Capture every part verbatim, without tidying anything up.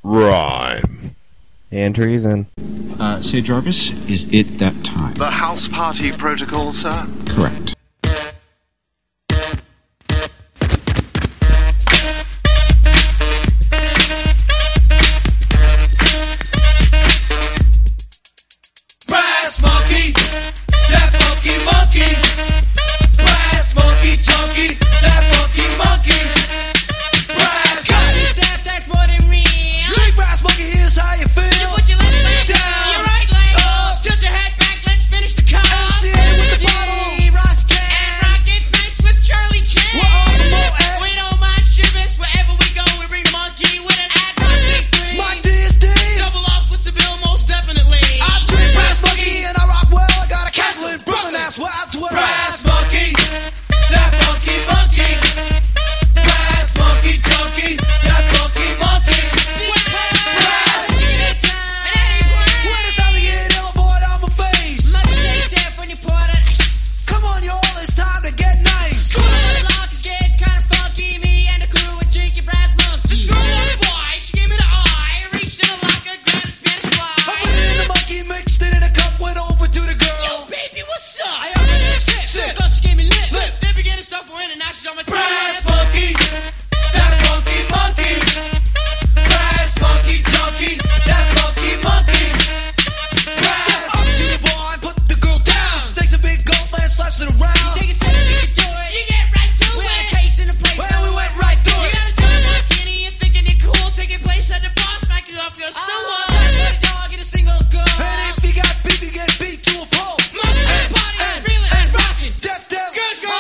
Rhyme. And treason. Uh, say, Jarvis, is it that time? The house party protocol, sir? Correct. Brass monkey, that funky monkey. Brass monkey, chunky, that funky monkey. Brass monkey. That, that's more than real. Drink brass monkey, here's how you feel. You put your left leg down, your right leg up. Tilt your head back, let's finish the cut. M C A with the bottle. Ross Ken. And Rockets nights with Charlie Chan. We're on the mo at. We don't mind shivers, wherever we go, we bring monkey with us. At one big three. My D is D. Double off with the bill, most definitely. I drink brass monkey and I rock well. I got a castle in Brooklyn, that's where I dwell. Brass monkey, that funky monkey. Brass monkey, chunky, that funky monkey. Brass. When it's time to get ill, boy, on my face. Come on, y'all, it's time to get nice. I put it in the monkey, mixed it in a cup, went over to the girl. Sit. Brass monkey, that funky monkey. Brass monkey, chunky, that funky monkey. Brass. Up to the bar and put the girl down. She takes a big gulp and slaps it around. Well, we went right through it. And if you got beef, you get beat to a pulp. Def Def,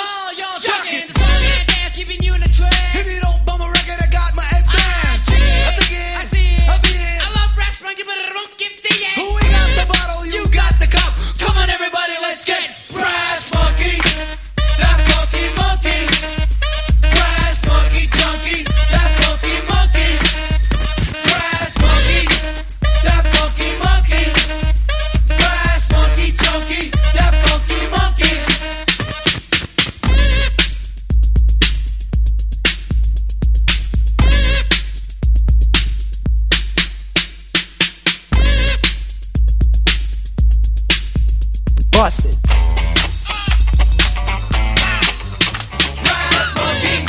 if you don't bum a record, I got my headband. I think it, I be it. Who we got the bottle, you got the cup. Come on, everybody, let's get brass monkey, that funky monkey. Brass monkey, chunky, that funky monkey. Brass monkey, that funky monkey. Brass monkey, chunky, that funky monkey. Bust it. Brass monkey.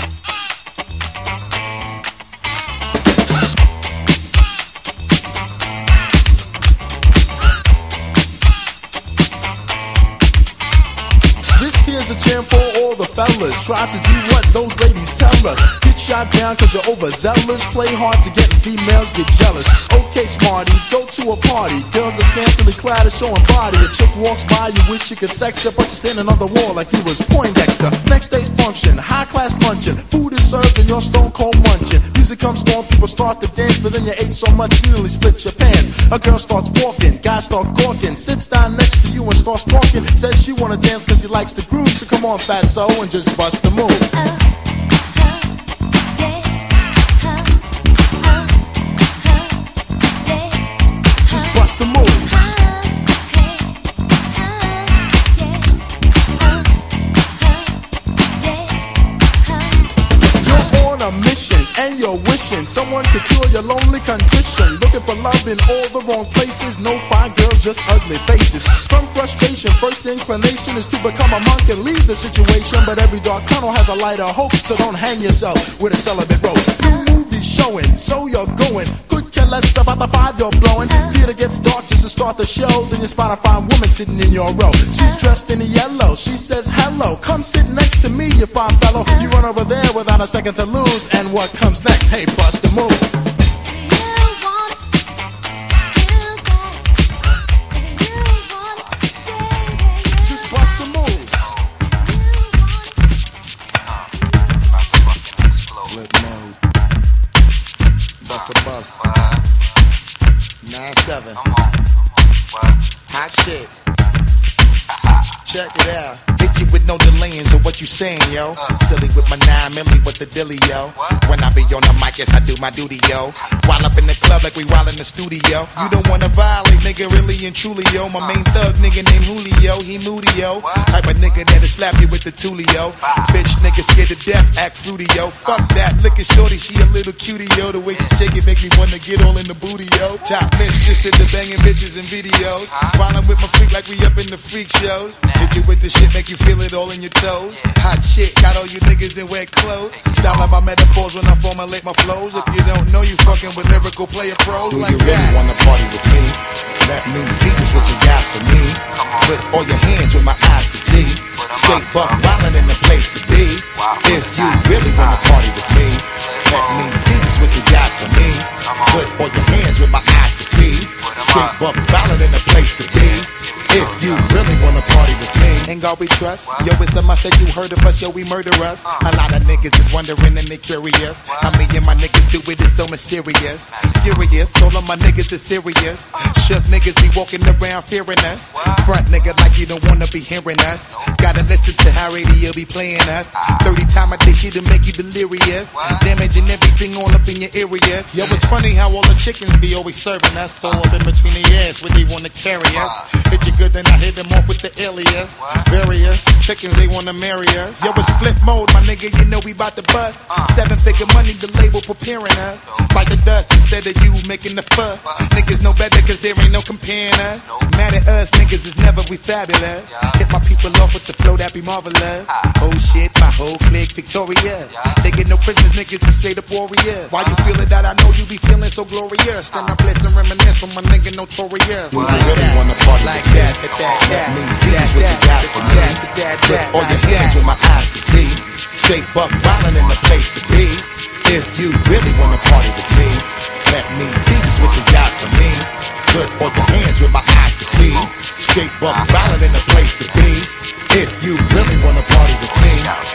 This here's a jam for all the fellas. Try to do what those ladies tell us. Get shot down cause you're overzealous. Play hard to get females get jealous. Okay, smarty, go to a party. Girls are scantily clad and showing body. A chick walks by, you wish you could sex her, but you're standing on the wall like you was Poindexter. Next day's function, high class luncheon. Food is served and you're stone cold munching. Music comes on, people start to dance, but then you ate so much you nearly split your pants. A girl starts walking, guys start gawking. Sits down next to you and starts talking. Says she wanna dance cause she likes the groove. So come on, fatso, and just bust the move. Just bust the move. You're on a mission and you're wishing someone could cure your lonely condition. Looking for love in all the wrong places. No fine girls, just ugly faces. From frustration, first inclination is to become a monk and leave the situation. But every dark tunnel has a light of hope, so don't hang yourself with a celibate rope. New movie showing, so you're going. Could care less about the five you're blowing. Theater gets dark just to start the show. Then you spot a fine woman sitting in your row. She's dressed in yellow, she says hello. Come sit next to me, you fine fellow. You run over there without a second to lose. And what comes next? Hey, bust the move. Just bust the move. Flip mode. Bust a bus. nine seven. Hot shit. Check it out. Hit you with no delaying, so what you saying, yo? Silly with my nine milli with the dilly, yo. When I be on the mic, yes, I do my duty, yo. While up in the club like we while in the studio. You don't wanna violate, nigga, really and truly, yo. My main thug, nigga named Julio, he moody, yo. Type of nigga that'll slap you with the tulio. Bitch, nigga scared to death, act fruity, yo. Fuck that, look at shorty, she a little cutie, yo. The way she shake it make me wanna get all in the booty, yo. Top mistress in the banging bitches and videos. While I'm with my freak like we up in the freak shows. Hit you with the shit, make you feel it all in your toes. Hot shit, got all you niggas in wet clothes. Style like my metaphors when I formulate my flows. If you don't know, you fucking with lyrical player pros. Do like you really that. Wanna party with me? Let me see just what you got for me. Put all your hands with my eyes to see. Straight buck wildin' in the place to be. If you really wanna party with me, let me see just what you got for me. Put all your hands with my eyes to see. Straight buck wildin' in the place to be. If you really wanna party with me, ain't God we trust. Yo, it's a must that you heard of us, yo, we murder us. A lot of niggas is wondering and they curious. How me and my niggas do it is so mysterious. Furious, all of my niggas is serious. Shook niggas be walking around fearing us. Front nigga like you don't wanna be hearing us. Gotta listen to how radio be playing us. thirty times a day shit to make you delirious. Damaging everything all up in your areas. Yo, it's funny how all the chickens be always serving us. All up in between the ass where they wanna carry us. Hit you good, then I hit them off with the alias. Various chickens, they wanna marry us. Yo, it's flip mode, my nigga, you know we bout to bust. Seven figure money, the label preparing us. Bite the dust instead of you making the fuss. Niggas know better cause there ain't no comparing us. Mad at us, niggas is never we fabulous. Hit my people off with the flow that be marvelous. Oh shit, my whole clique victorious. Taking no prisoners, niggas is straight up warriors. Why you feeling that? I know you be feeling so glorious. Then I blitz and reminisce on my nigga notorious. You really wanna party like that, that, that, that. Let me see just what you got for me. Put all your hands with my eyes to see. Straight buck wildin' in the place to be. If you really wanna party with me, let me see just what you got for me. Put all your hands with my eyes to see. Straight buck wildin' in the place to be. If you really wanna party with me.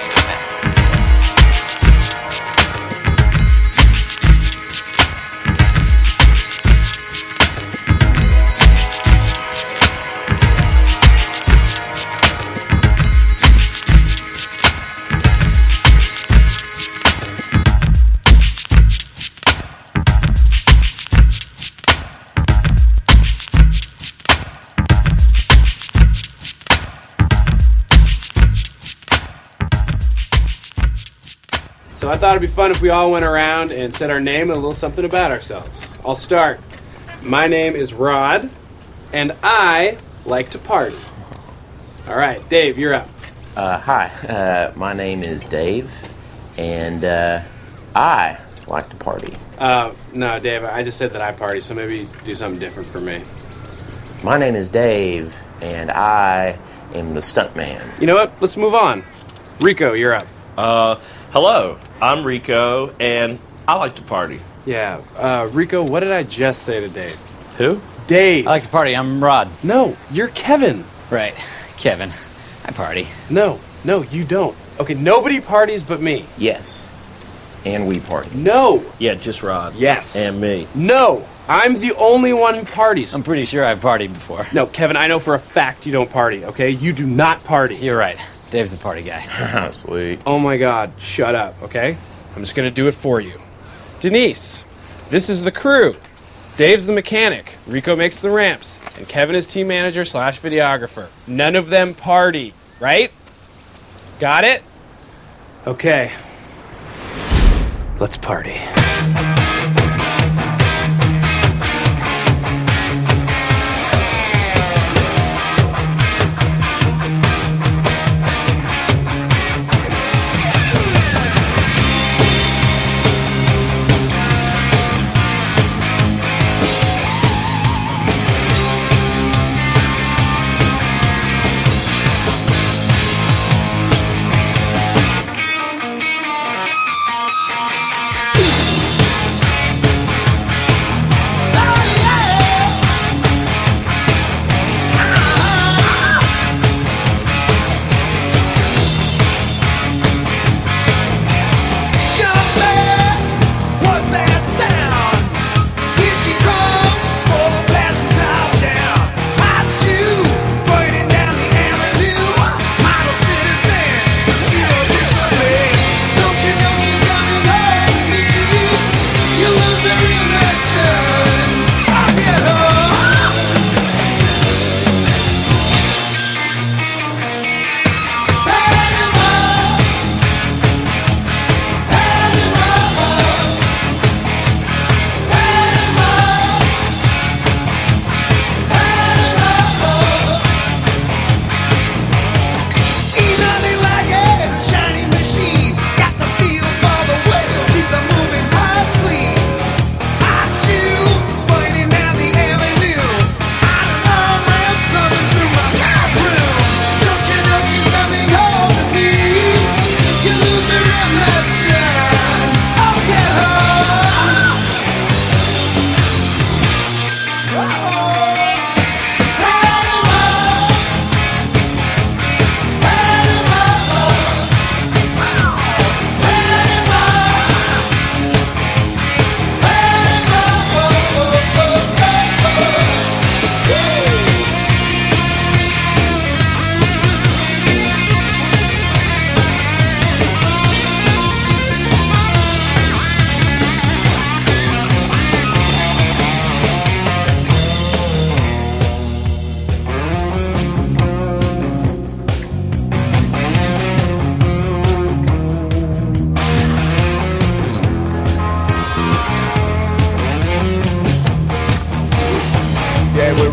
So I thought it'd be fun if we all went around and said our name and a little something about ourselves. I'll start. My name is Rod, and I like to party. All right, Dave, you're up. Uh, hi, uh, my name is Dave, and uh, I like to party. Uh, no, Dave, I just said that I party, so maybe do something different for me. My name is Dave, and I am the stuntman. You know what? Let's move on. Rico, you're up. Uh, hello, I'm Rico, and I like to party. Yeah, uh, Rico, what did I just say to Dave? Who? Dave. I like to party, I'm Rod. No, you're Kevin. Right, Kevin. I party. No, no, you don't. Okay, nobody parties but me. Yes, and we party. No. Yeah, just Rod. Yes. And me. No, I'm the only one who parties. I'm pretty sure I've partied before. No, Kevin, I know for a fact you don't party, okay? You do not party. You're right. Dave's the party guy. Sweet. Oh my God, shut up, okay? I'm just gonna do it for you. Denise, this is the crew. Dave's the mechanic, Rico makes the ramps, and Kevin is team manager slash videographer. None of them party, right? Got it? Okay. Let's party.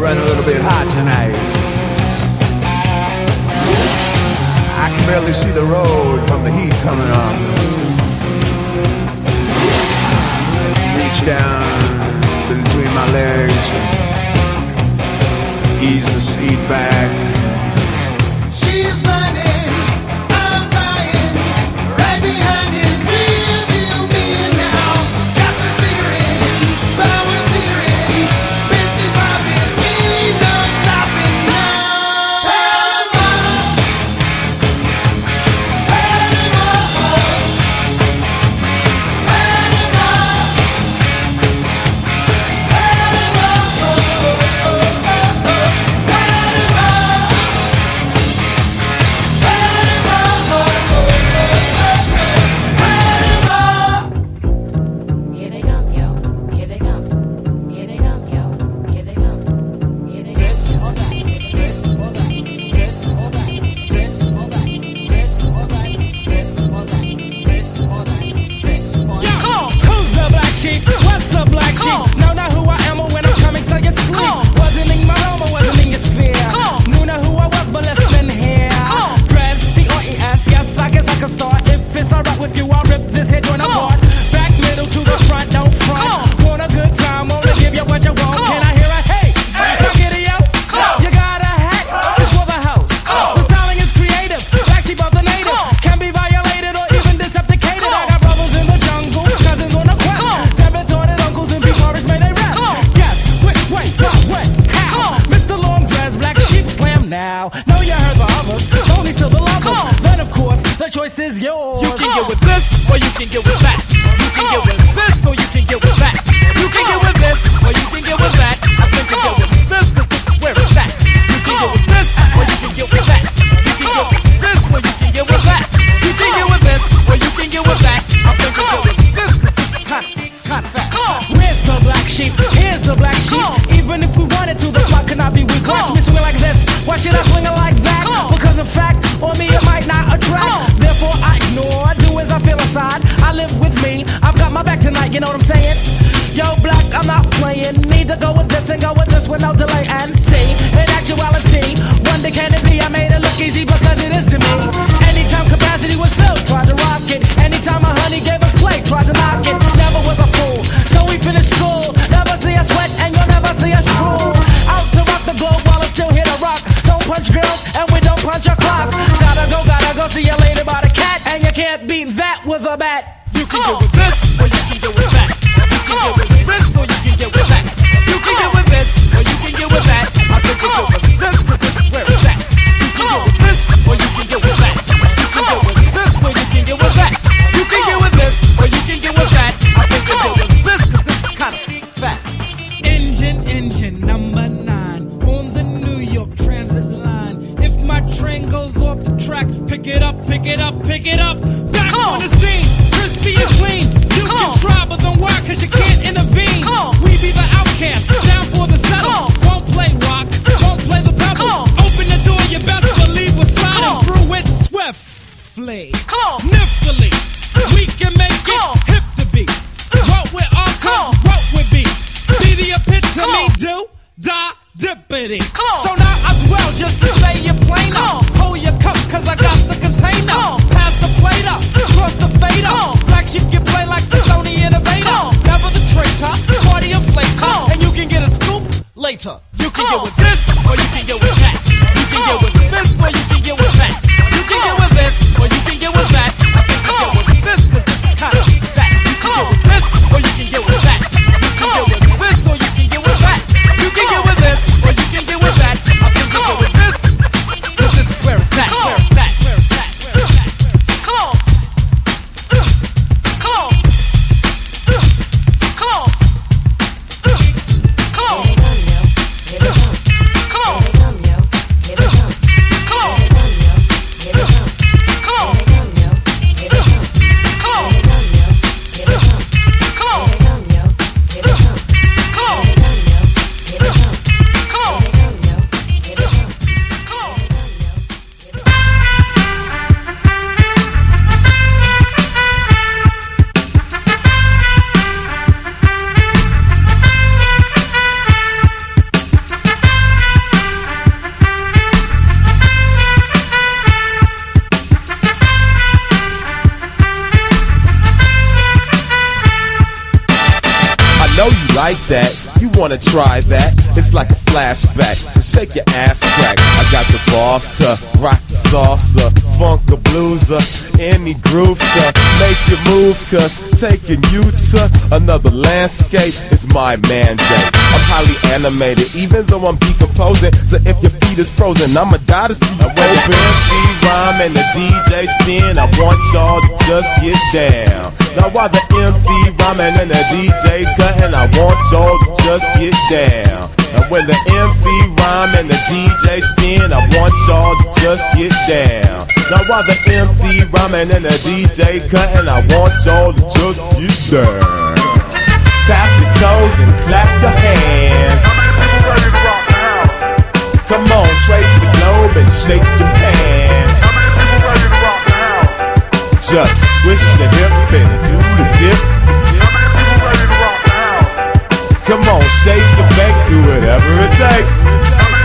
running a little bit hot tonight. I can barely see the road from the heat coming on. Reach down between my legs, ease the seat back. She's running, I'm dying, right behind it, real deal me now. Got the feeling, powers hearing, busy bobbing, ain't no stopping now. Panama, Panama, choice is yours. You can get with this, or you can get with that. You can get with this, or you can get with that. You can get with this, or you can get with that. I think you get with this, cause this is where it's at. You can get with this, or you can get with that. You can get with this, or you can get with that. You can get with this, or you can get with that. I think you get with this, cause this is kind of, kind of fat. Where's the black sheep? Here's the black sheep. Even if we wanted to, the clock cannot be weak. Watch me swing like this. Why should I swing it like that? Because in fact, on me it might not attract. Therefore I ignore, do as I feel inside. I live with me, I've got my back tonight, you know what I'm saying? Yo, black, I'm not playing. Need to go with this and go with this without delay and see. In actuality, wonder can it be? I made it look easy because it is to me. Anytime capacity was filled, tried to rock it. Anytime my honey gave us play, tried to knock it. Never was a fool, so we finished school. Never see us sweat and you'll never see us drool. Out to rock the globe while it's still here to rock. Don't punch girls and we don't punch a clock. Gotta go, gotta go see you later by the cat. And you can't beat that with a bat. You can get with this, or you can get with that. You can get with this, or you can get with that. You can get with this, or you can get with that. I think you get with this, cause this is where it's at. You can get with this, or you can get with that. You can get with this, or you can get with that. You can get with this, or you can get with that. I think you get with this, cause this is kind of fat. Engine, engine, number nine on the New York Transit line. If my train goes off the track, pick it up, pick it up, pick it up. Back on the scene, crispy and clean. You can try, but don't worry, cause you can't intervene. We be the outcast, down for the settle. Won't play rock, won't play the pebble. Open the door, you best believe we're sliding through it swiftly. Niftily, we can make it hip to be. What with our cause, what with be. Be the epitome, do, da, dippity. So now I dwell just to say you're plain up. Hold your cup, cause I got the container. Pass the plate up, cross the fader. Black sheep get played like the Sony Innovator. Never the traitor, party inflator. And you can get a scoop later. You can get with this, or you can get with that. You can get with this, or you can get with that. You can get with this, or you can get with that. I think you get with this, cause this is kind of fat. You can get with this, or you can get with that. You can get with this, or you can get with that. You can get with this, or you can get with that. I think you get with this, cause this is where it's at. Where it's at. Where it's at. Where it's at. Come on. Come on. Come on. Come on. Come on. like that? You wanna try that? It's like a flashback, so shake your ass crack. I got the balls to rock the salsa, funk the blueser, any groove to make you move, cause taking you to another landscape is my mandate. I'm highly animated, even though I'm decomposing, so if your feet is frozen, I'ma die to see you open. M C rhyme and the D J spin, I want y'all to just get down. Now while the M C rhyming and the D J cutting, I want y'all to just get down. And when the M C rhyme and the D J spin, I want y'all to just get down. Now while the M C rhyming and the D J cutting, I want y'all to just get down. Tap your toes and clap your hands. Come on, trace the globe and shake your pants. Just twist your hip and do the dip. Come on, shake your bake, do whatever it takes.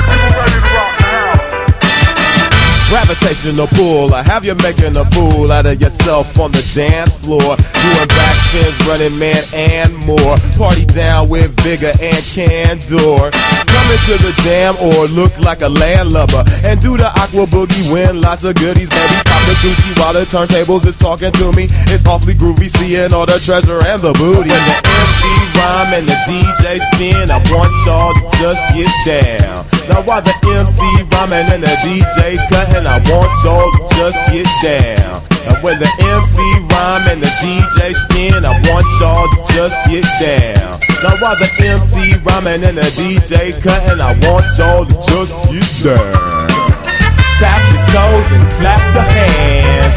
Gravitational pull, I have you making a fool out of yourself on the dance floor, doing backspins, running man and more. Party down with vigor and candor. Come into the jam or look like a landlubber and do the aqua boogie, win lots of goodies, baby. Pop the Gucci while the turntables is talking to me. It's awfully groovy, seeing all the treasure and the booty. And the M C rhyme and the D J spin, I want y'all to just get down. Now while the M C rhyming and the D J cutting, I want y'all to just get down. And when the M C rhyme and the D J spin, I want y'all to just get down. Now while the M C rhyming and the D J cutting, I want y'all to just get down. Tap your toes and clap your hands.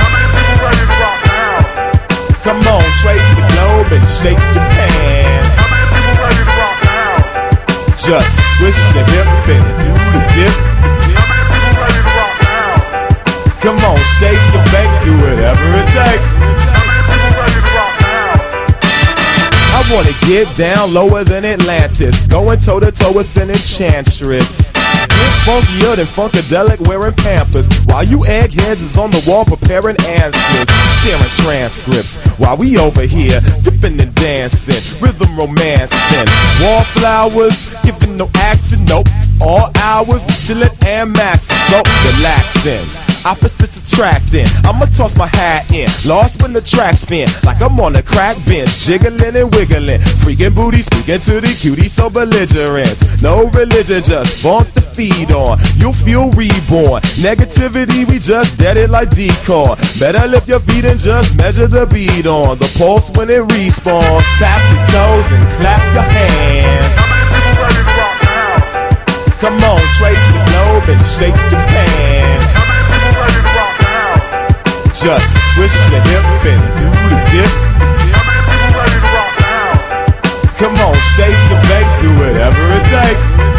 Come on, trace the globe and shake your pants. Just twist your hip and do the dip. Come on, shake your bake, do whatever it takes. I wanna get down lower than Atlantis, going toe to toe with an enchantress. Get funkier than Funkadelic wearing Pampers, while you eggheads is on the wall preparing answers, sharing transcripts, while we over here dipping and dancing, rhythm romancing, wallflowers, giving no action, nope, all hours, chillin' and maxing, so relaxing. Opposites attracting, I'ma toss my hat in, lost when the track spin, like I'm on a crack bench, jiggling and wiggling, freaking booty, speaking to the cutie, so belligerent. No religion, just bump the feed on, you'll feel reborn. Negativity, we just dead it like decoy. Better lift your feet and just measure the beat on the pulse when it respawn. Tap your toes and clap your hands. Come on, trace the globe and shake your pants. Just twist your hip and do the dip. Come on, shake your bake, do whatever it takes.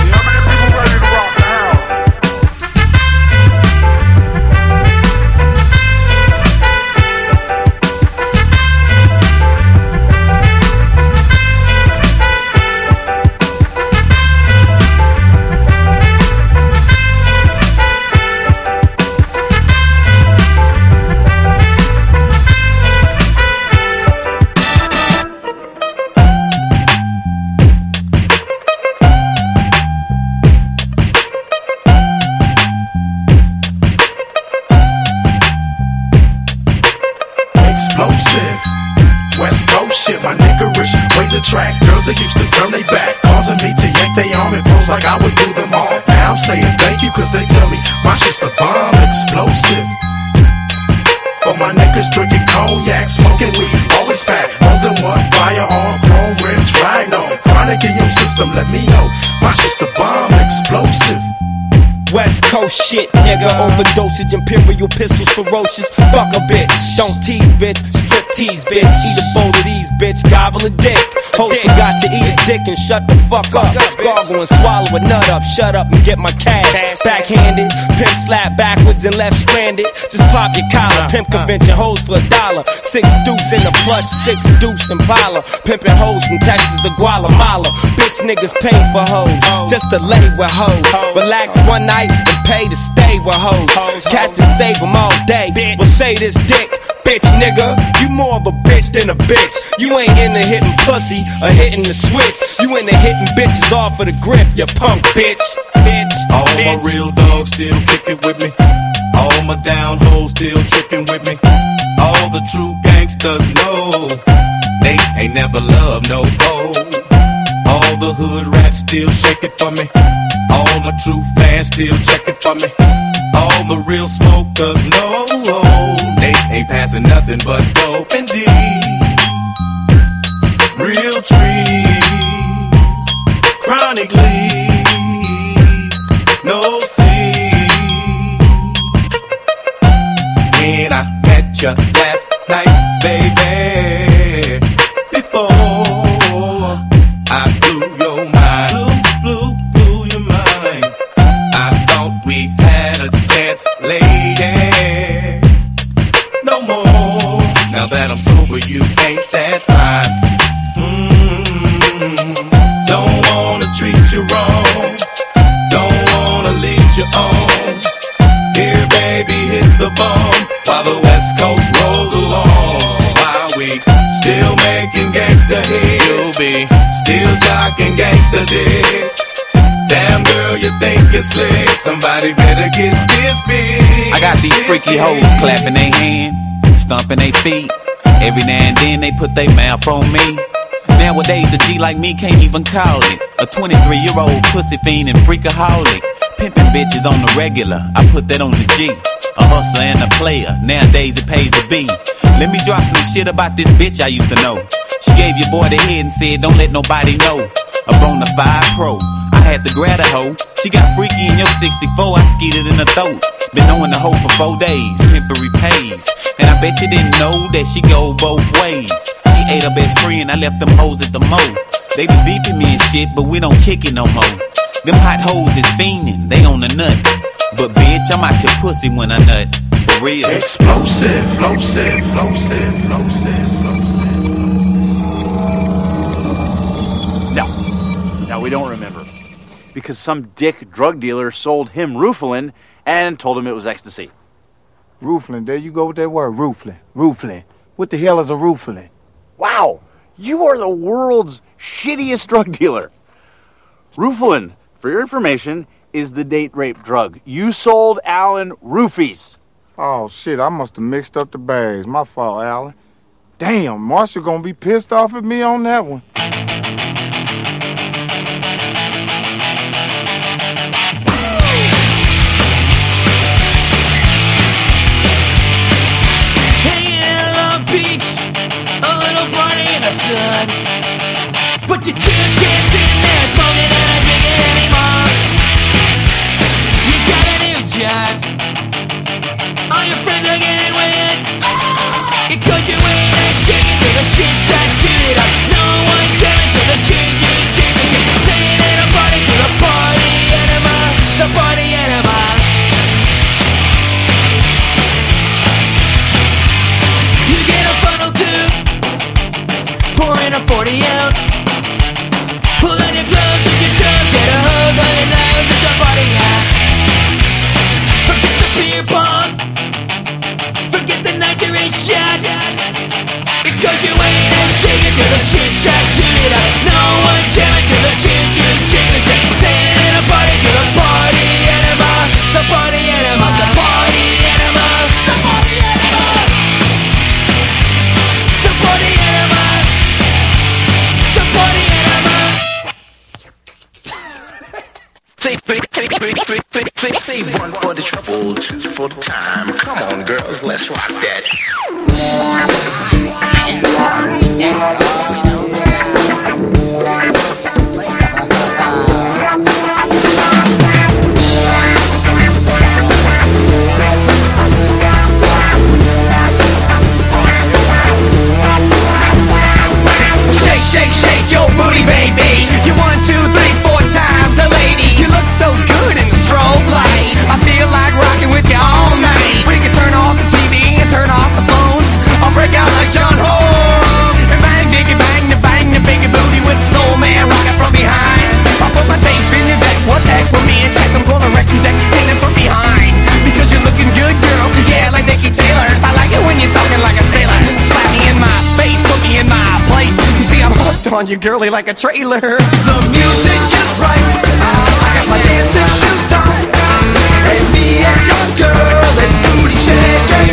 West Coast shit, my niggerish ways attract girls that used to turn they back, causing me to yank they arm and pose like I would do them all. Now I'm saying thank you cause they tell me my shit's the bomb, explosive. For my niggas drinking cognac, smoking weed, always fat, more than one firearm, chrome rims, rhino, chronic in your system, let me know my shit's the bomb, explosive. West Coast shit, nigga, overdosage, imperial pistols, ferocious. Fuck a bitch, don't tease, bitch, strip tease, bitch. Eat a bowl of these, bitch, gobble a dick. Host forgot to eat a dick and shut the fuck up. Gargle and swallow a nut up, shut up and get my cash. Backhanded, pimp slap backwards and left stranded. Just pop your collar, pimp convention hoes for a dollar. Six deuce in a plush, six deuce Impala. Pimpin' hoes from Texas to Guatemala. Bitch niggas pay for hoes, just to lay with hoes. Relax one night and pay to stay with hoes. Captain save them all day, we'll say this dick. bitch, nigga. You more of a bitch than a bitch. You ain't into hitting pussy or hitting the switch. You into hitting bitches off of the grip, you punk bitch. Bitch, all bitch. my real dogs still kicking with me. All my down hoes still tricking with me. All the true gangsters know they ain't never loved no hoe. All the hood rats still shaking for me. All my true fans still checking for me. All the real smokers know they ain't passing nothing but dope and D. Real trees, chronic leaves, no seeds. When I met you last night, baby, before I blew your mind, blew, blew, blew your mind. I thought we had a chance, lady. No more. Now that I'm sober, you ain't that fine. Mm-hmm. Don't wanna treat you wrong. Don't wanna lead you on. Here, baby, hit the bomb while the West Coast rolls along. While we still making gangsta hits, you'll be still jocking gangsta dicks. Damn girl, you think you're slick. Somebody better get this big. I got these freaky hoes clapping their hands, stomping their feet. Every now and then they put their mouth on me. Nowadays a G like me can't even call it a twenty-three-year-old pussy fiend and freakaholic. Pimping bitches on the regular, I put that on the G. A hustler and a player, nowadays it pays to be. Let me drop some shit about this bitch I used to know. She gave your boy the head and said don't let nobody know. A Bonafide pro, I had to grab a hoe. She got freaky in your sixty-four, I skeeted in her throat. Been knowing the hoe for four days, pimpery pays. And I bet you didn't know that she go both ways. She ate her best friend, I left them hoes at the mo. They be beeping me and shit, but we don't kick it no more. Them hot hoes is fiending, they on the nuts. But bitch, I'm out your pussy when I nut. For real. Explosive, explosive, explosive, explosive, explosive. No. No, we don't remember. Because some dick drug dealer sold him Rooflin and told him it was ecstasy. Rooflin, there you go with that word, Rooflin. Rooflin. What the hell is a Rooflin? Wow, you are the world's shittiest drug dealer. Rooflin, for your information, is the date rape drug. You sold Alan roofies. Oh, shit, I must have mixed up the bags. My fault, Alan. Damn, Marshall gonna be pissed off at me on that one. Sun. But you just can't sit there smoking and drinking anymore. You got a new job. All your friends are getting wet. You cut your way and shaking till the shit starts shooting up. No one telling till the change is changing. Saying in a party to the party enema, the party enema. You get a funnel too. Pour in a forty ounce. Pull on your clothes, take your toes, get a hose on your nose, it's a body out. Forget the beer pong. Forget the nitrate shots. It goes your way and shake it till the shit starts shooting up. No one jamming till the chin is jiggling. Saying in a party to the party enema. The party enema. The party enema. The party enema. The party enema. Say one for the trouble, two for the time. Come on, girls, let's rock that. Shake, shake, shake your booty, baby. You one, two, three, four times a lady. You look so good in strobe light. I feel like rocking with you all night. We can turn off the T V and turn off the phones. I'll break out like on you, girly, like a trailer. The music is right. I got my dancing shoes on, and me and your girl is booty shaking.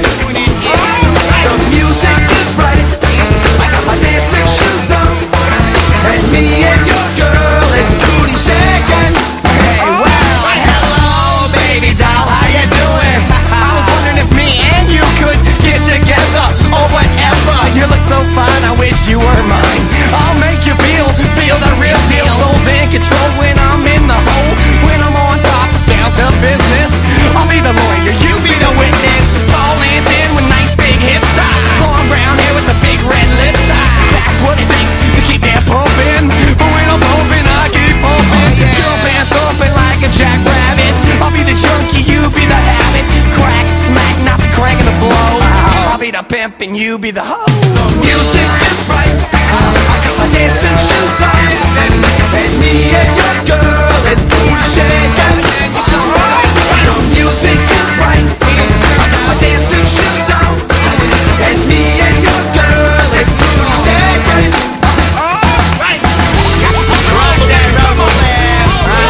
The music is right. I got my dancing shoes on, and me and your girl is booty shaking. Hey, well, hello, baby doll, how you doing? I was wondering if me and you could get together or whatever. You look so fine, I wish you were mine. I'll make you feel, feel the real deal. Soul's in control when I'm in the hole. When I'm on top, it's down to business. I'll be the lawyer, you be the witness. Tall and thin with nice big hips. Long brown hair with the big red lips. That's what it takes to keep that pumping. But when I'm pumping, I keep pumping. Jumping, thumping like a jackrabbit. I'll be the junkie, you be the habit. Crack, smack, not the crack and the blow. I'll be the pimp and you be the hoe. The music is right. I got my dancing shoes on, and me and your girl is booty shaking. The music is right. I got my dancing shoes on, and me and your girl is booty shaking. Right. Roll that, roll that.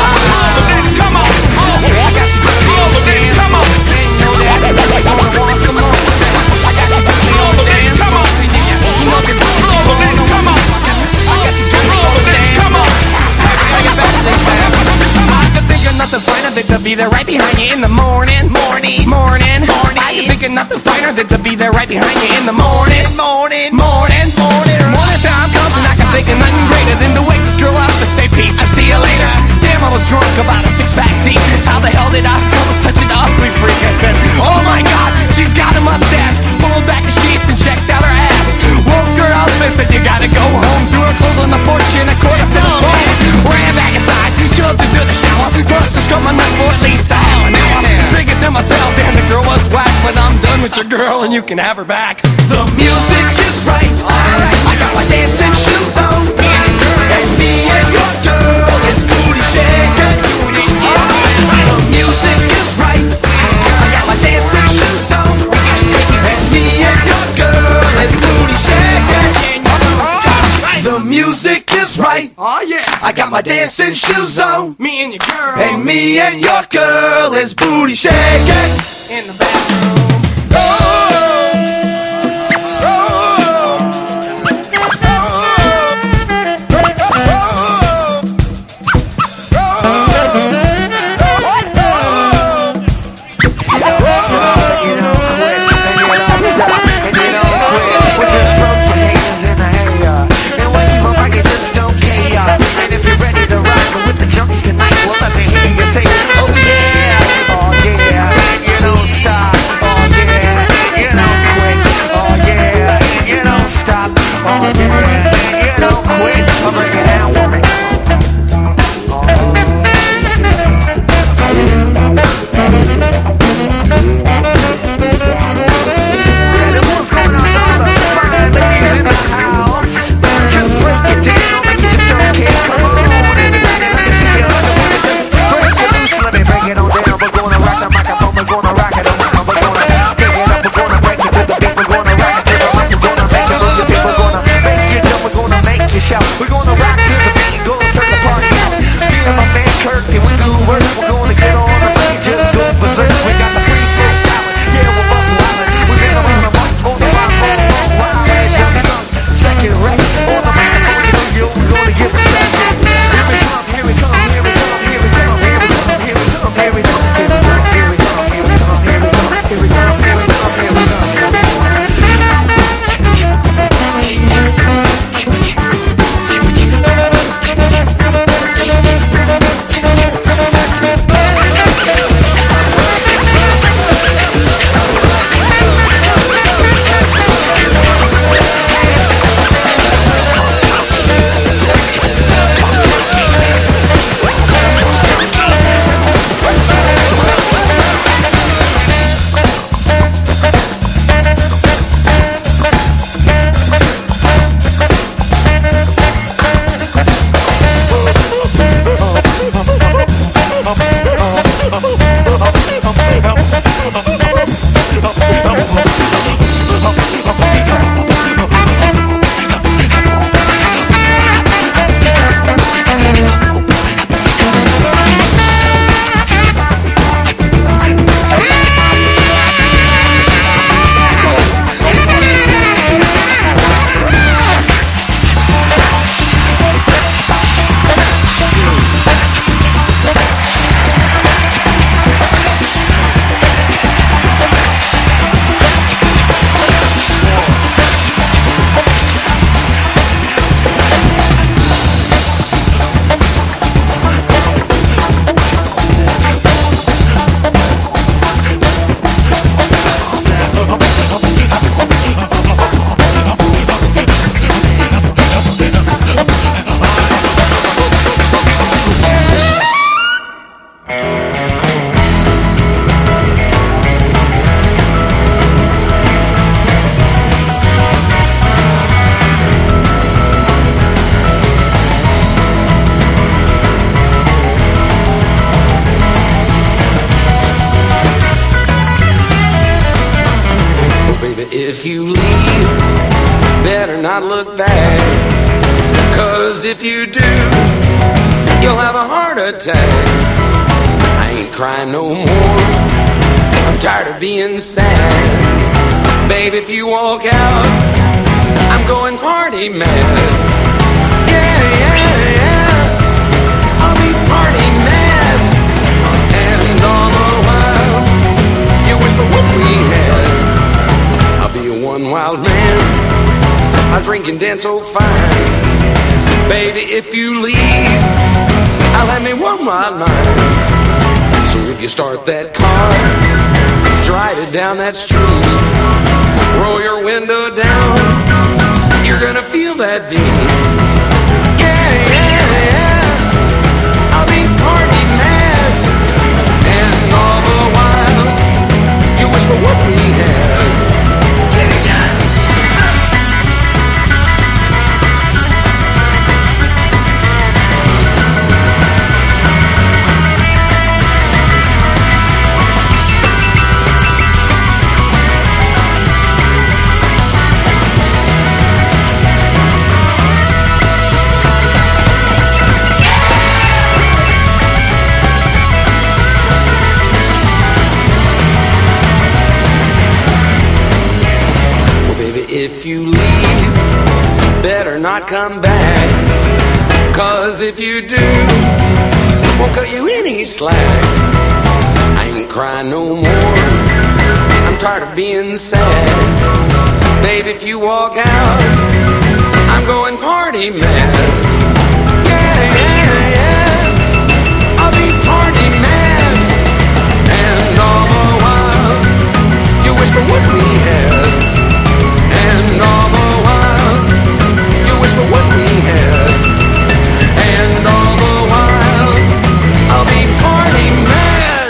Come on, I got you all the way. Come on, know that. I want some more. I got you all the way. Come on, you know the all the way. Come on, I got you all the way. Come on, I got back to this man. I can think of nothing finer than to be there right behind you in the morning, morning, morning, morning. I can think of nothing finer than to be there right behind you in the morning, morning, morning, morning. Morning time comes and I can think of nothing greater than to wake this girl up and say peace. I see you later. Damn, I was drunk about a six pack deep. How the hell did I become such an ugly freak? I said, oh my God, she's got a mustache. Pulled back the sheets and checked out her ass. Woke her up and said, you gotta go home. Threw her clothes on the porch and a quarter to the phone. Ran back inside, jumped into the shower. Brushed the scrum my nuts for at least a hour. Now I'm thinking to myself, damn, the girl was whack, but I'm done with your girl and you can have her back. The music is right. I got my dancing shoes on, and me and your girl is booty shaking. The music is right. I got my dancing shoes on, and me and your girl is booty shaking. The music is right. Oh yeah. I got my dancing shoes on. Me and your girl. And me and your girl is booty shaking in the bathroom. Oh. Oh yeah, oh yeah, you don't stop, oh yeah, you know. look back. Cause if you do, you'll have a heart attack. I ain't crying no more, I'm tired of being sad. Babe, if you walk out, I'm going party mad. Yeah, yeah, yeah, I'll be party mad. And all the while, you wish for what we had. I'll be a one wild man, I drink and dance so fine. Baby, if you leave, I'll have me one wild mind. So if you start that car, drive it down that street, roll your window down, you're gonna feel that beat. Yeah, yeah, yeah, I'll be party mad. And all the while, you wish for what we had. Get it done. If you leave, better not come back. Cause if you do, won't cut you any slack. I ain't crying no more, I'm tired of being sad. Babe, if you walk out, I'm going party mad. Yeah, yeah, yeah, I'll be party mad. And all the while, you wish for what we had. And all the while, you wish for what we had. And all the while, I'll be party mad.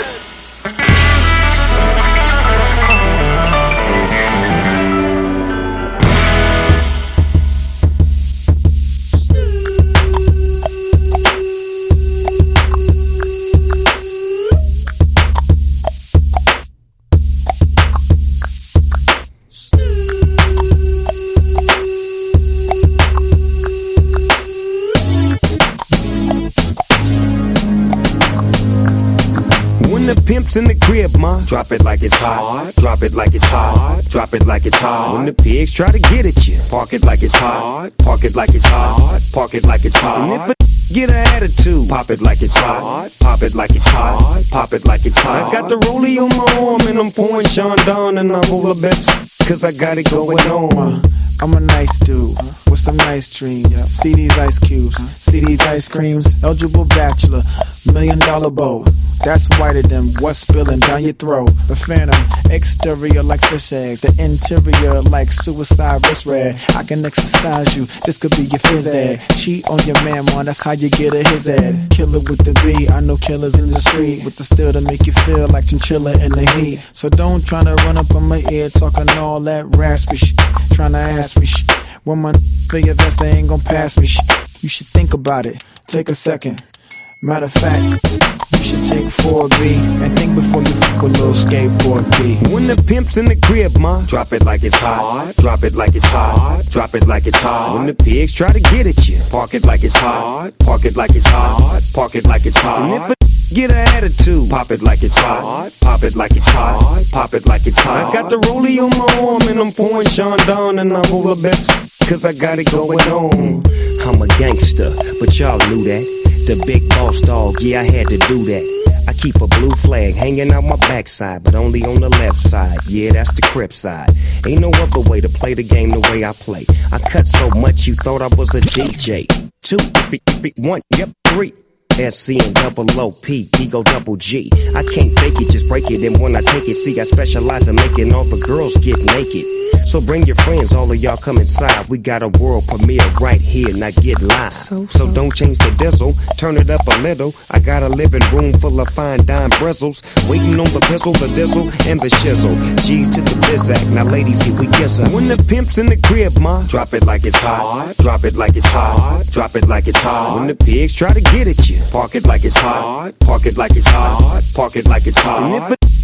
Pimps in the crib, ma. Drop it like it's hot. Drop it like it's hot. Drop it like it's hot. When the pigs try to get at you, park it like it's hot. Park it like it's hot. Park it like it's hot. And if a get an attitude, pop it like it's hot. Pop it like it's hot. Pop it like it's hot. I got the rollie on my arm and I'm pouring Sean down and I'm over best cause I got it going on. I'm a nice dude with some nice dreams. See these ice cubes, see these ice creams. Eligible bachelor, million dollar bow. That's whiter than what's spilling down your throat. The phantom, exterior like fish eggs, the interior like suicide wrist red. I can exercise you, this could be your phys ed. Cheat on your man, man, that's how you get a his ed. Killer with the B, I know killers in the street with the steel to make you feel like chinchilla in the heat. So don't try to run up on my ear talking all that raspy shit, trying to ask me shit. When my for your vest, they ain't gon' pass me shit. You should think about it, take a second. Matter of fact, you should take four B and think before you fuck a little skateboard B. When the pimp's in the crib, ma, drop it like it's hot. Drop it like it's hot. Drop it like it's hot. When the pigs try to get at you, park it like it's hot. Park it like it's hot. Park it like it's hot. And if a get an attitude, pop it like it's hot. Pop it like it's hot. Pop it like it's hot. I got the rollie on my arm and I'm pouring Sean down and I'm over best cause I got it going on. I'm a gangster, but y'all knew that. The big boss dog, yeah, I had to do that. I keep a blue flag hanging out my backside, but only on the left side. Yeah, that's the Crip side. Ain't no other way to play the game the way I play. I cut so much you thought I was a D J. Two, one, yep, three. S C and double O P, ego double G. I can't fake it, just break it. And when I take it, see, I specialize in making all the girls get naked. So bring your friends, all of y'all come inside. We got a world premiere right here, now get live. So, so. so don't change the diesel, turn it up a little. I got a living room full of fine dime bristles, waiting on the pistol, the dizzle, and the shizzle. G's to the bizac, now ladies, here we kiss her. When the pimp's in the crib, ma, drop it like it's hot. Drop it like it's hot. Drop it like it's hot. When the pigs try to get at you, park it like it's hot. Park it like it's hot. Park it like it's hot. And if it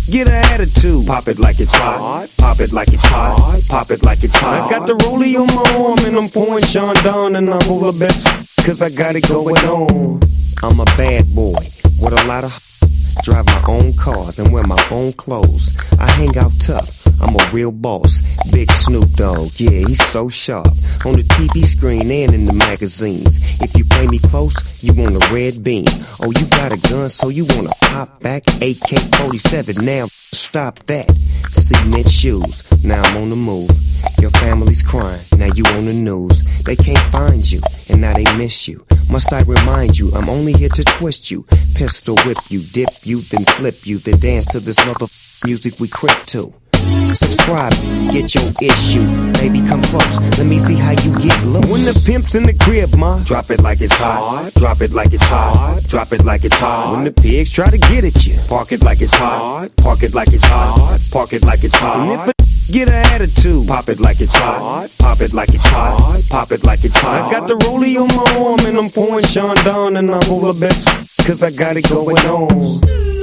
get an attitude. Pop it like it's hot, pop it like it's hot, pop it like it's hot. I got the rollie on my arm and I'm pouring Sean down and I'm all the best cause I got it going on. I'm a bad boy with a lot of drive my own cars and wear my own clothes. I hang out tough, I'm a real boss. Big Snoop Dogg, yeah, he's so sharp. On the T V screen and in the magazines. If you play me close, you want a red beam. Oh, you got a gun, so you wanna pop back? A K forty-seven, now stop that. Cement shoes, now I'm on the move. Your family's crying, now you on the news. They can't find you, and now they miss you. Must I remind you, I'm only here to twist you. Pistol whip you, dip you, then flip you. Then dance to this mother music we crip to. Subscribe, get your issue. Baby, come close, let me see how you get loose. When the pimp's in the crib, ma, drop it like it's hot. Drop it like it's hot. Drop it like it's hot. When the pigs try to get at you, park it like it's hot. Park it like it's hot. Park it like it's hot. And if a get an attitude, pop it like it's hot. Pop it like it's hot. Pop it like it's hot. I got the rollie on my arm and I'm pouring Sean down and I'm all the best cause I got it going on.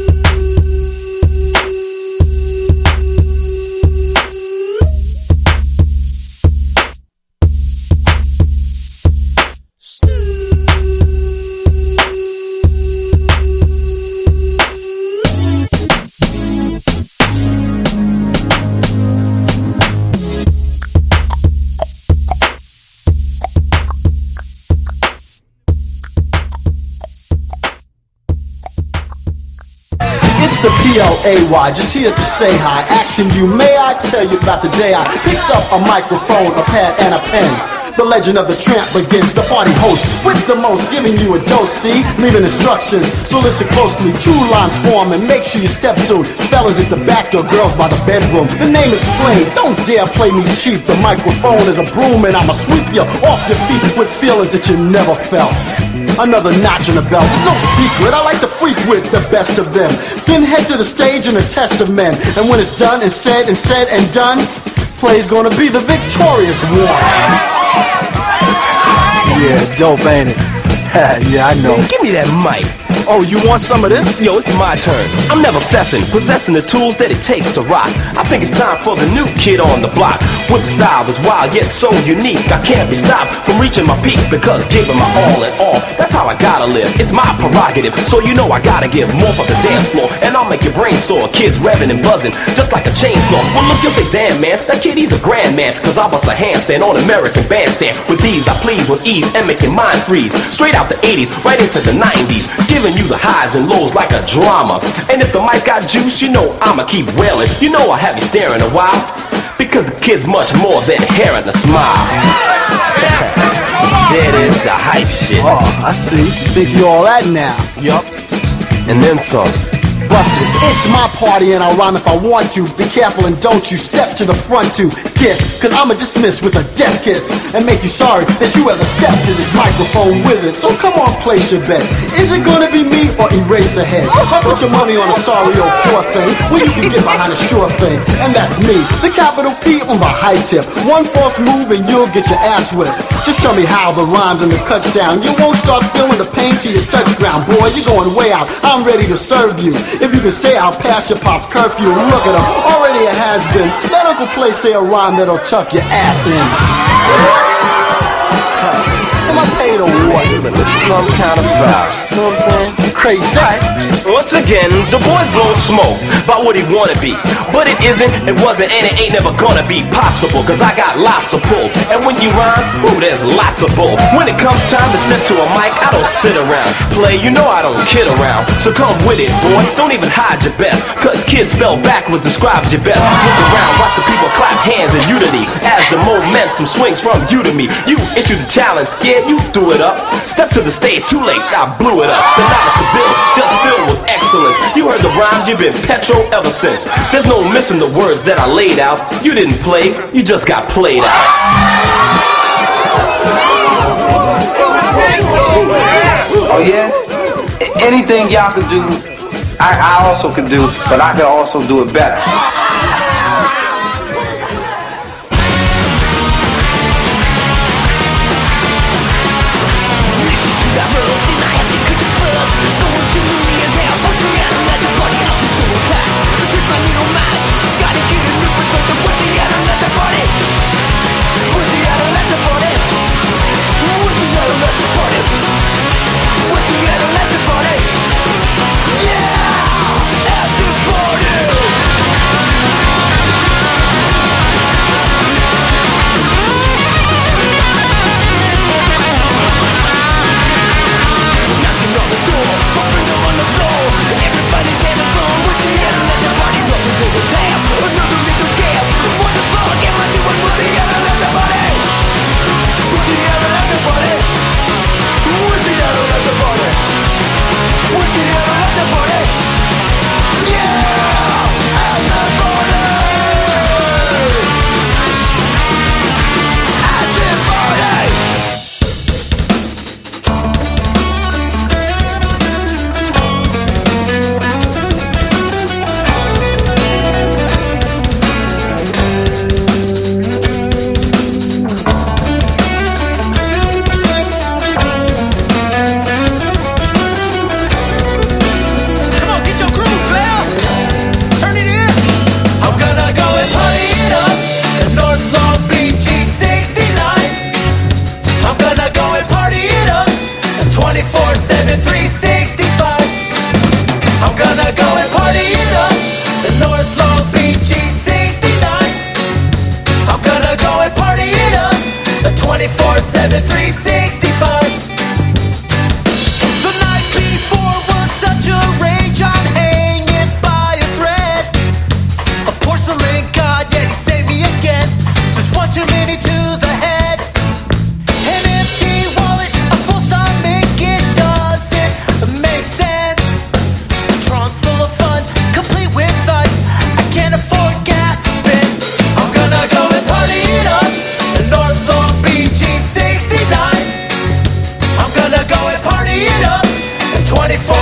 The P L A Y, just here to say hi. Asking you, may I tell you about the day I picked up a microphone, a pad, and a pen. The legend of the tramp begins, the party host with the most, giving you a dose, see? Leaving instructions, so listen closely. Two lines form and make sure you step soon. Fellas at the back door, girls by the bedroom. The name is Flame, don't dare play me cheap. The microphone is a broom and I'ma sweep you off your feet with feelings that you never felt. Another notch in the belt, there's no secret, I like to freak with the best of them. Then head to the stage in a test of men. And when it's done and said and said and done, play's gonna be the victorious one. Yeah, dope, ain't it? Yeah, I know. Man, give me that mic. Oh, you want some of this? Yo, it's my turn. I'm never fessing, possessing the tools that it takes to rock. I think it's time for the new kid on the block. With a style that's wild yet so unique, I can't be stopped from reaching my peak because giving my all and all, that's how I gotta live. It's my prerogative, so you know I gotta give more for the dance floor. And I'll make your brain sore, kids revving and buzzing just like a chainsaw. Well, look, you'll say, damn man, that kid, he's a grand man. Cause I bust a handstand on American Bandstand. With these, I please with ease and make your mind freeze. Straight out the eighties, right into the nineties, giving you the highs and lows like a drama. And if the mic got juice, you know I'ma keep wailing. You know I have you staring a while, because the kid's much more than hair and a smile. There it is, the hype shit. Oh, I see. Think you all that now. Yup. And then some. Bust it. It's my party and I'll rhyme if I want to. Be careful and don't you step to the front to diss, cause I'ma dismiss with a death kiss and make you sorry that you ever stepped to this microphone wizard. So come on, place your bet. Is it gonna be me or Eraserhead? I put your money on a sorry old poor thing, well you can get behind a sure thing, and that's me, the capital P on the high tip. One false move and you'll get your ass whipped. Just tell me how the rhymes and the cut sound. You won't start feeling the pain till you touch ground. Boy, you're going way out, I'm ready to serve you. If you can stay out past your pop's curfew, look at him, already it has been. Let Uncle Play say a rhyme that'll tuck your ass in. Am I paid or what? Some kind of vow. You know what I'm saying? Crazy. Once again, the boy blows smoke about what he wanna be, but it isn't, it wasn't, and it ain't never gonna be possible. Cause I got lots of pull, and when you rhyme, ooh, there's lots of bull. When it comes time to step to a mic, I don't sit around. Play, you know I don't kid around. So come with it, boy. Don't even hide your best, cause kids spell backwards describes your best. Look around, watch the people clap hands in unity as the momentum swings from you to me. You issue the challenge, yeah, you threw it up. Step to the stage, too late, I blew it up. The night is the bill, just filled with excellence. You heard the rhymes, you've been petro ever since. There's no missing the words that I laid out. You didn't play, you just got played out. Oh yeah? Anything y'all could do, I, I also could do, but I could also do it better. Going to me as hell, so she got to let the body out, she's so attacked.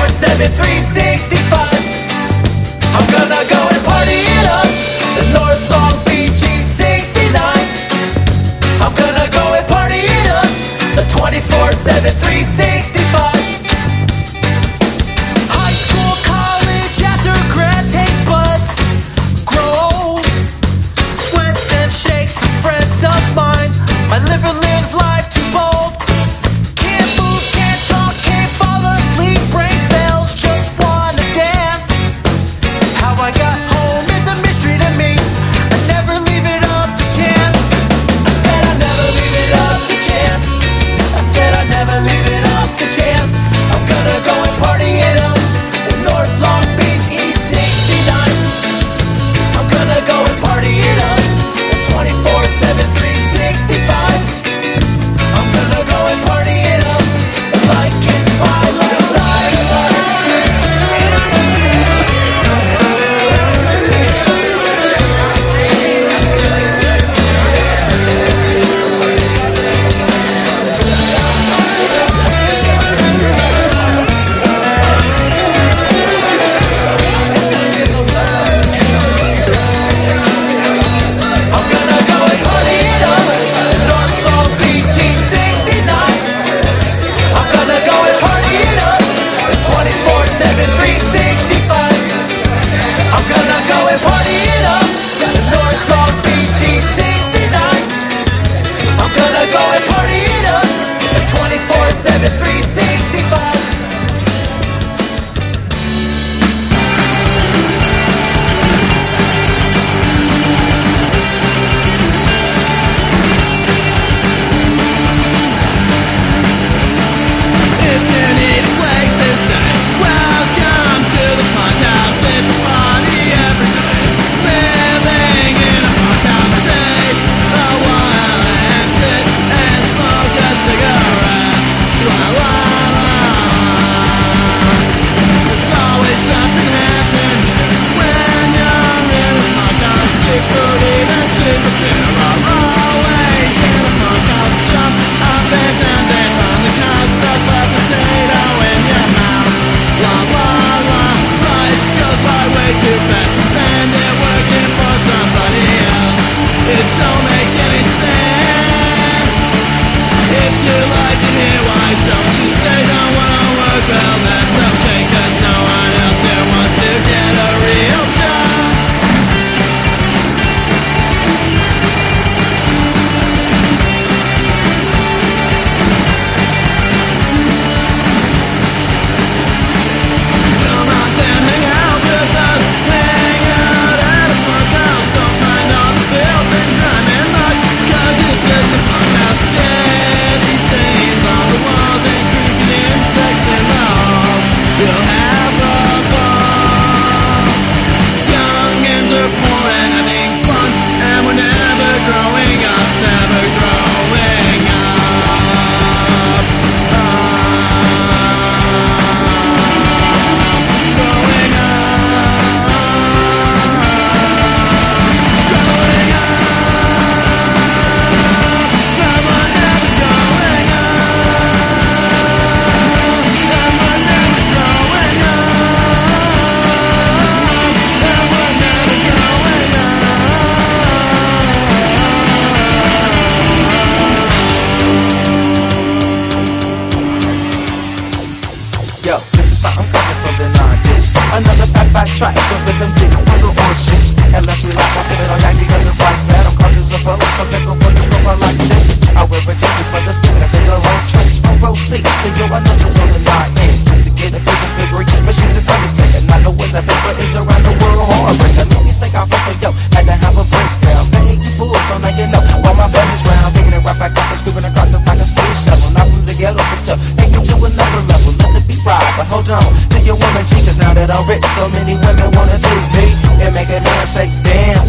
seven, three sixty-five. I'm gonna go and party it up. The North Long Beach E sixty-nine. I'm gonna go and party it up. The twenty-four seven, three sixty-five. High school, college, after grad, taste buds grow. Sweats and shakes with friends of mine. My liver lives life too bold. Can't move, can't talk, can't fall asleep. Brain cells just wanna dance. How I got home is a mystery to me. I never leave it up to chance. I said I never leave it up to chance. I said I never leave it up to chance. I'm gonna go and party it up in North Long Beach E sixty-nine. I'm gonna go and party it up in twenty-four seven, three sixty-five. I'm gonna go and party it up like it's my life, life, life. Track, so rhythm did under all shoes. Unless we like, I sit it on yak because it's like that. I'm conscious of fellow, so pick up what is what I like it. I will reject it for the student, I say the whole church. From row C, the yo, I know she's on the nine ends. Just to get a piece of degree, but she's an undertaker. And I know when the paper is around the world, heartbreaker. Let me say I feel for yo, had to have a breakdown. Paying you fools, so now you know. While my buddies round, picking it right back up and scooping across the back of school shovel. Not from the ghetto, but yo, take you to another level. Let it be right, but hold on. Do your woman cheat, cause now that I'm rich, so many women wanna do me and make a man say, damn.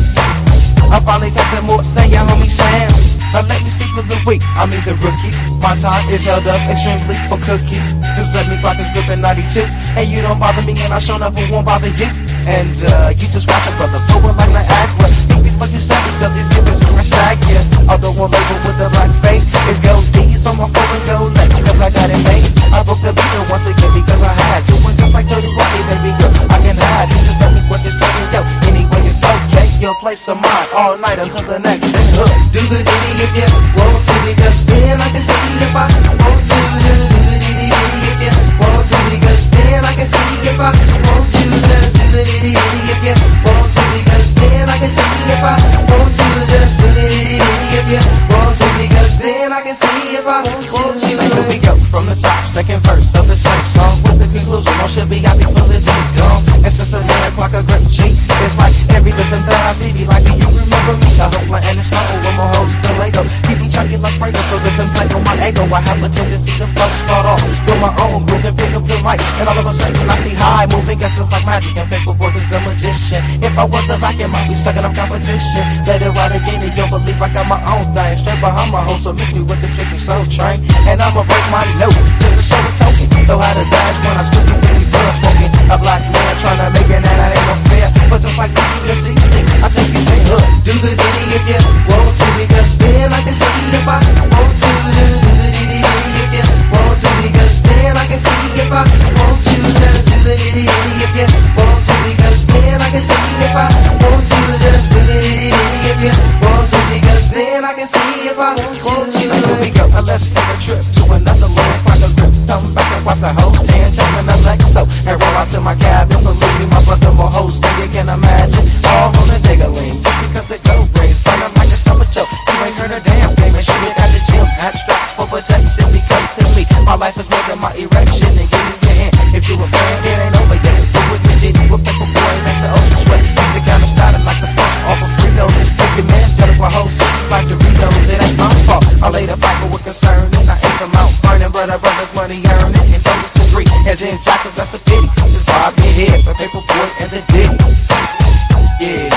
I finally texted more than your homie Sam. Now let me speak for the week, I mean the rookies. My time is held up extremely for cookies. Just let me rock this grip in ninety-two. And you don't bother me and I sure enough won't bother you. And uh, you just watch a brother forward like Niagara. Think before you start because if you was my stack, yeah. Although I'm labeled with the black fate, it's gold D's on my phone and gold legs, cause I got it made. I booked the beat once again because I had to. And just like Dirty Rodney, baby girl, I can hide. You just let me what this talking, yo. Anyway, it's okay. You'll play some mine all night until the next day. Hook. Do the ditty if you want to, because then I can see if I want to. Just do the ditty if you want to, because then I can see if I want to. Just do the ditty if you want to, because then I can see if I want to. Just do the ditty if you want to, because then I can see if I want to. Here we go from the top, second verse of the same song with the conclusion. On should be I be full of deep gone. And since a man clock a great G, it's like every different time I see me like you remember me. I hustler and it's not over my hoes the Lego. Keep me chunky like Prego so that them take on my ego. I have a tendency to flow, start off with my own groove and pick up the mic. And all of a sudden I see high moving guesses like magic and paperwork is the magician. If I was a vacuum, I'd be sucking up competition. Let it ride again and you'll believe I got my own thing. Straight behind my hoes, so miss me with the trick and soul train. And I'ma break my note, cause the show a token. So how does ash when I scoop it when we blood smoking? A black man trying to make it and that ain't no fair. But just like me, you see, see, I take you there. Look, do the ditty if you want to, because then I can see if I want to. Just do the ditty if you want to, because then I can see if I want to. Just do the ditty if you want to, because then I can see if I want to. Just do the ditty if you want to, because then I can see if I want to. Here we go, and let's take a trip to another land, find a grip, come back and wipe the hose, tan, jumping a Lexo, and roll out to my cabin. Believe me, my brother more hoes than you can imagine. All on the digger-ling, just because the go brings fun up like a summer choke. You ain't heard a damn thing, and shit at the gym, hat strapped for protection. Because to me, my life is more than my erection. And give me your hand, if you a fan, it ain't over yet. Do what you did, you a paper boy next to Ocean Sweat. Keep the gun started like the funk off of Fritos. Make your man jealous while hoes like Doritos. It ain't my fault, I laid a Bible with concern, and I ain't from out burning, brother, brothers, money earning, and don't disagree. And then jackals, that's a pity. Just bob your head for paper boy and the dick. Yeah.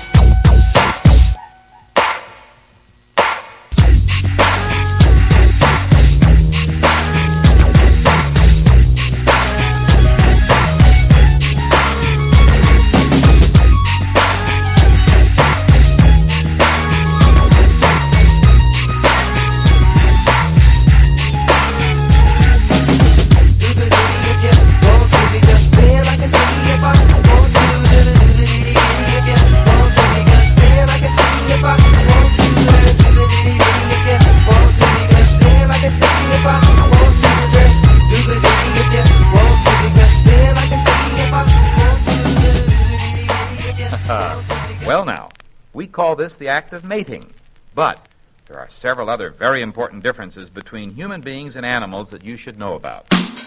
Well now, we call this the act of mating, but there are several other very important differences between human beings and animals that you should know about.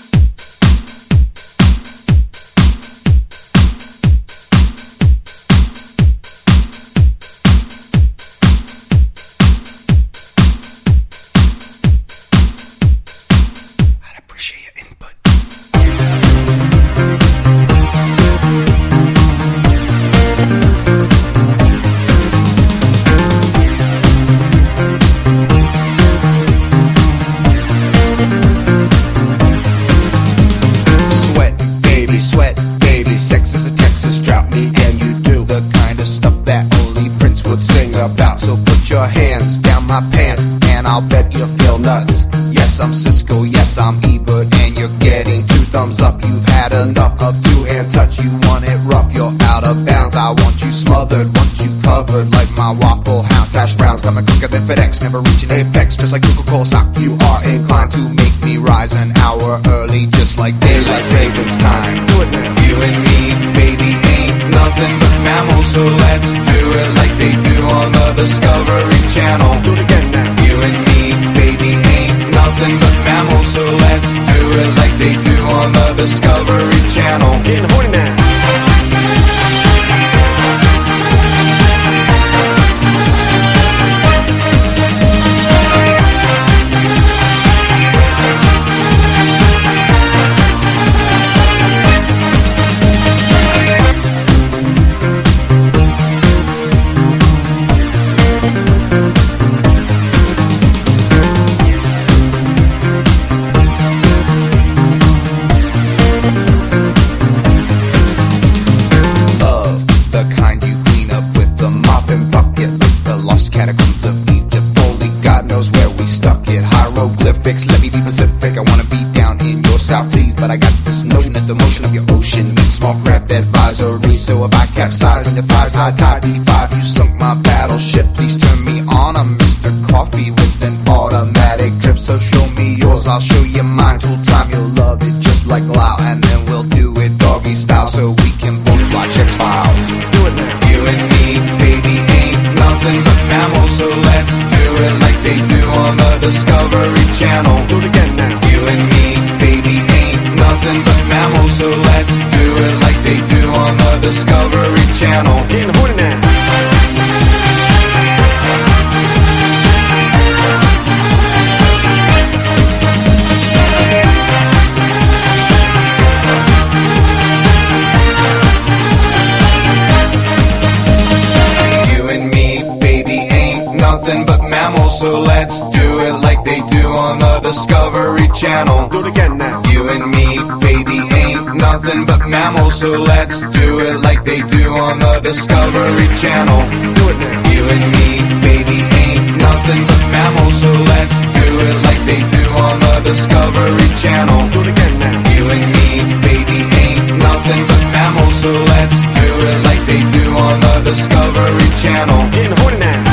I'd appreciate your input. Your hands down my pants, and I'll bet you feel nuts. Yes, I'm Cisco, yes, I'm Ebert, and you're getting two thumbs up. You've had enough of two-hand touch. You want it rough, you're out of bounds. I want you smothered, want you covered like my Waffle House hash browns. Coming quicker than FedEx, never reaching apex. Just like Coca-Cola stock, you are inclined to make me rise an hour early, just like daylight savings time. You and me, baby, ain't nothing but mammals, so let's do it like they do on the Discovery Channel. Do it again now. You and me, baby, ain't nothing but mammals, so let's do it like they do on the Discovery Channel. Getting horny now. misery. So if I capsize on your thighs, high tide B five, you sunk my battleship. Please turn me on. I'm Mister Coffee with an automatic drip. So show me yours, I'll show you mine. Tool time, you'll love it just like Lau. And then we'll do it doggy style so we can both watch X-Files. Do it now. You and me, baby, ain't nothing but mammals. So let's do it like they do on the Discovery Channel. Do it again now. You and me, baby, ain't nothing but mammals. So let's do it like they do on the Discovery Channel. Getting horny now. Nothing but mammals, so let's do it like they do on the Discovery Channel. Do it again now. You and me, baby, ain't nothing but mammals, so let's do it like they do on the Discovery Channel. Do it now. You and me, baby, ain't nothing but mammals, so let's do it like they do on the Discovery Channel. Do it again now. You and me, baby, ain't nothing but mammals, so let's do it like they do on the Discovery Channel. Getting horny now.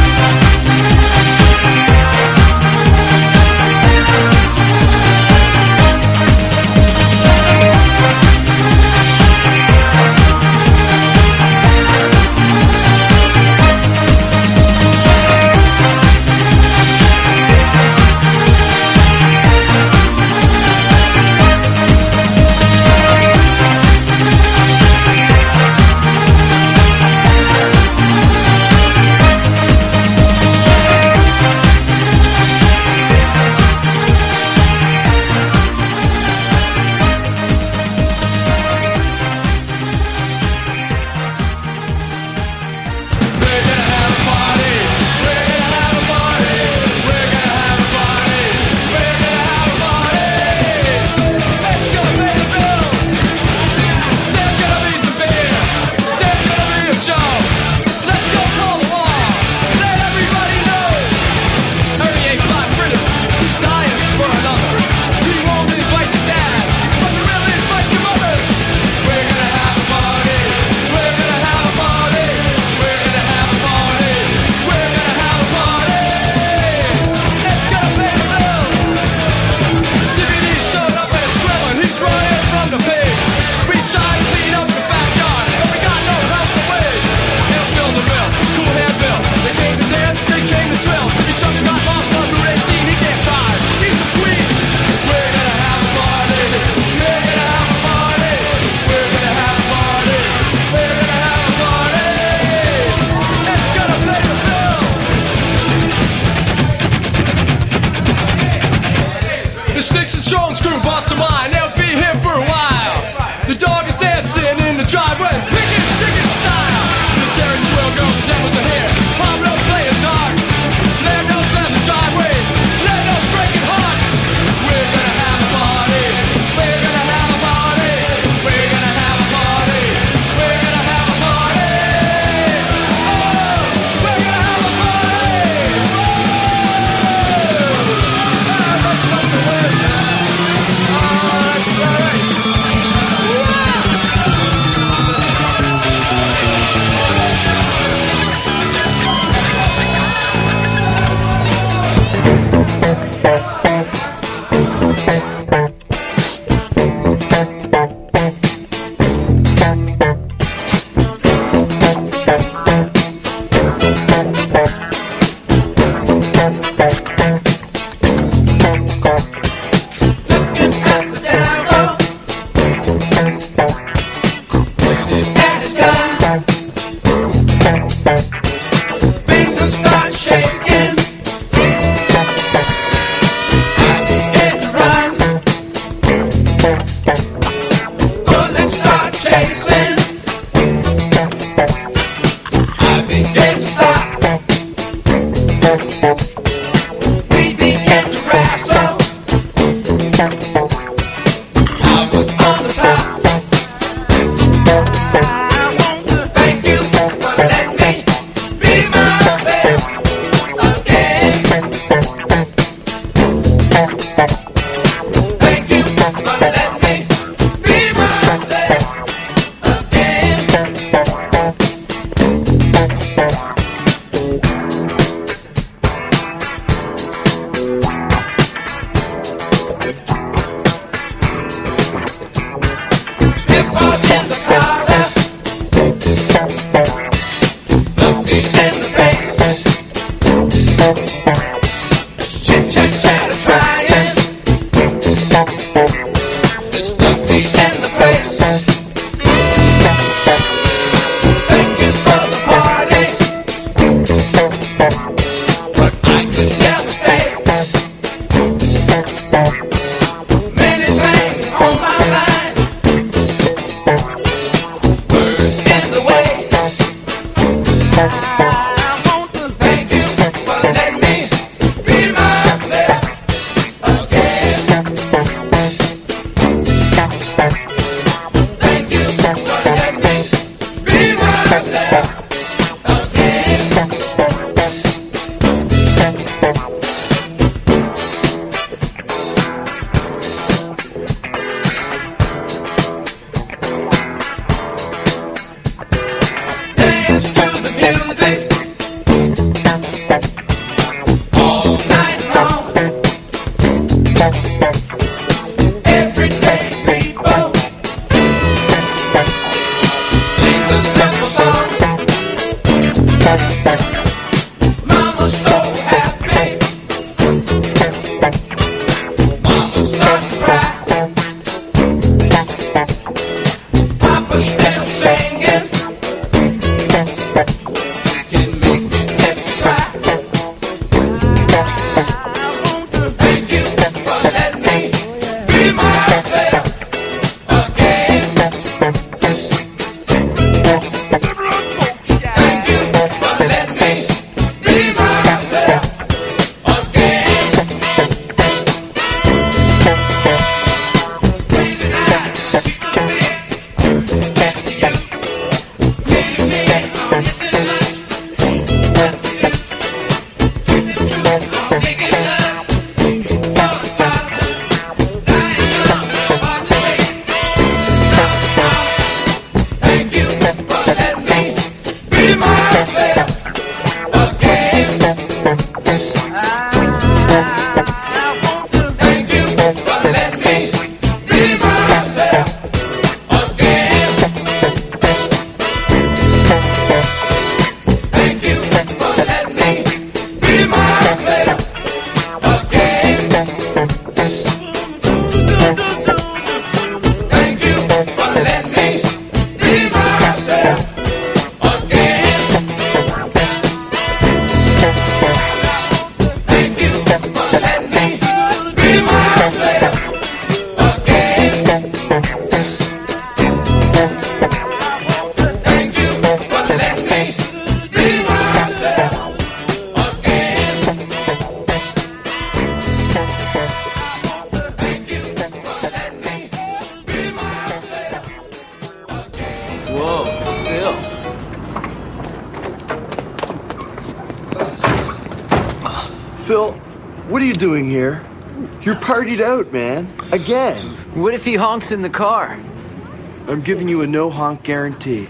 Phil, what are you doing here? You're partied out, man. Again. What if he honks in the car? I'm giving you a no honk guarantee.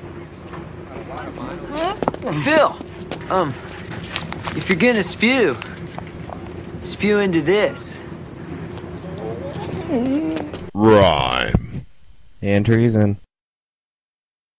Phil, um, if you're gonna spew, spew into this. Rhyme. And treason.